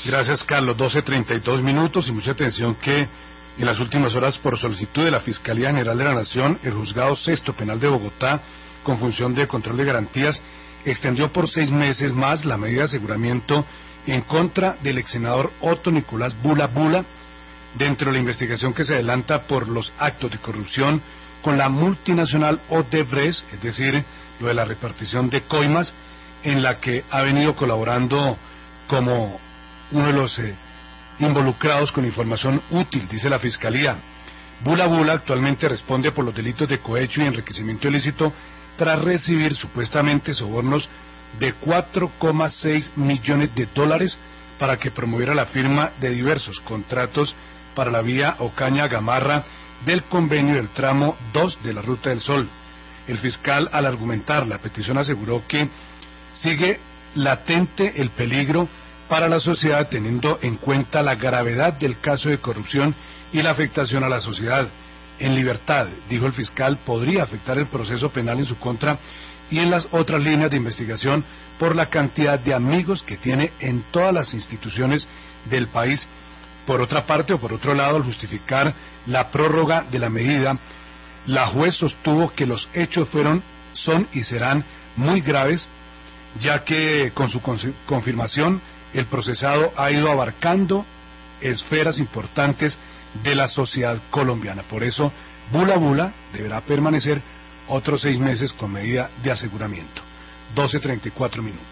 Gracias, Carlos. 12:32 y mucha atención que en las últimas horas, por solicitud de la Fiscalía General de la Nación, el Juzgado Sexto Penal de Bogotá, con función de control de garantías, extendió por 6 meses más la medida de aseguramiento en contra del ex senador Otto Nicolás Bula Bula, dentro de la investigación que se adelanta por los actos de corrupción con la multinacional Odebrecht, es decir, lo de la repartición de coimas, en la que ha venido colaborando como uno de los involucrados con información útil, dice la Fiscalía. Bula Bula actualmente responde por los delitos de cohecho y enriquecimiento ilícito tras recibir supuestamente sobornos de 4,6 millones de dólares para que promoviera la firma de diversos contratos para la vía Ocaña-Gamarra del convenio del tramo 2 de la Ruta del Sol. El fiscal, al argumentar la petición, aseguró que sigue latente el peligro para la sociedad, teniendo en cuenta la gravedad del caso de corrupción y la afectación a la sociedad. En libertad, dijo el fiscal, podría afectar el proceso penal en su contra y en las otras líneas de investigación por la cantidad de amigos que tiene en todas las instituciones del país. Por otra parte, o por otro lado, al justificar la prórroga de la medida, la juez sostuvo que los hechos son y serán muy graves, ya que con su confirmación el procesado ha ido abarcando esferas importantes de la sociedad colombiana. Por eso, Bula Bula deberá permanecer otros 6 meses con medida de aseguramiento. 12:34.